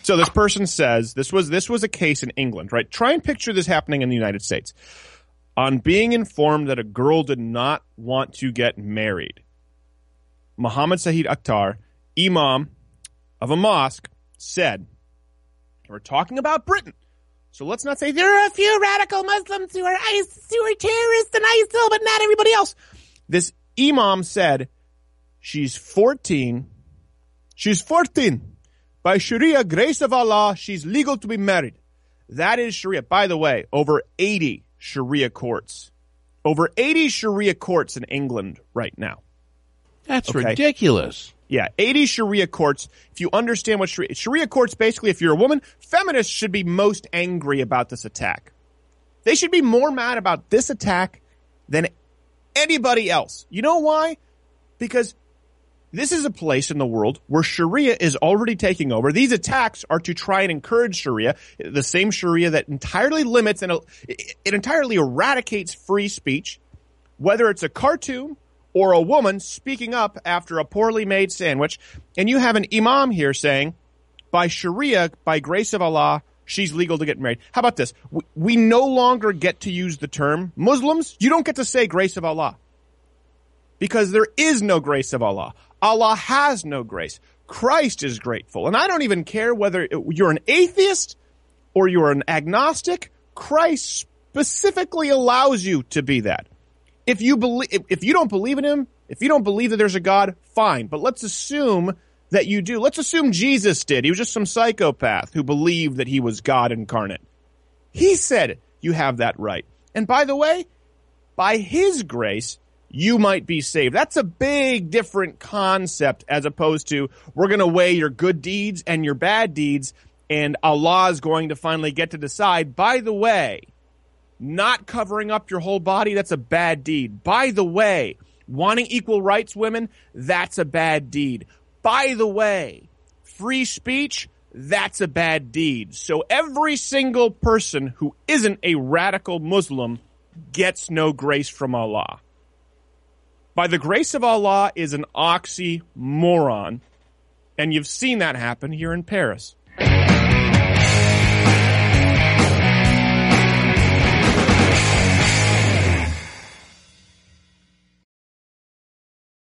So this person says, this was a case in England, right? Try and picture this happening in the United States. On being informed that a girl did not want to get married, Muhammad Saeed Akhtar, imam of a mosque, said, we're talking about Britain, so let's not say there are a few radical Muslims who are terrorists and ISIL, but not everybody else. This imam said, she's 14. She's 14. By Sharia, grace of Allah, she's legal to be married. That is Sharia. By the way, over 80 Sharia courts. Over 80 Sharia courts in England right now. That's ridiculous. Yeah, 80 Sharia courts. If you understand what Sharia courts, basically, if you're a woman, feminists should be most angry about this attack. They should be more mad about this attack than anybody else. You know why? Because this is a place in the world where Sharia is already taking over. These attacks are to try and encourage Sharia, the same Sharia that entirely limits and it entirely eradicates free speech, whether it's a cartoon or a woman speaking up after a poorly made sandwich. And you have an imam here saying, by Sharia, by grace of Allah, she's legal to get married. How about this? We no longer get to use the term Muslims. You don't get to say grace of Allah because there is no grace of Allah. Allah has no grace. Christ is grateful. And I don't even care whether you're an atheist or you're an agnostic. Christ specifically allows you to be that. If you don't believe in him, if you don't believe that there's a God, fine. But let's assume that you do. Let's assume Jesus did. He was just some psychopath who believed that he was God incarnate. He said you have that right. And by the way, by his grace, you might be saved. That's a big different concept as opposed to we're going to weigh your good deeds and your bad deeds and Allah is going to finally get to decide. By the way, not covering up your whole body, that's a bad deed. By the way, wanting equal rights, women, that's a bad deed. By the way, free speech, that's a bad deed. So every single person who isn't a radical Muslim gets no grace from Allah. By the grace of Allah is an oxymoron, and you've seen that happen here in Paris.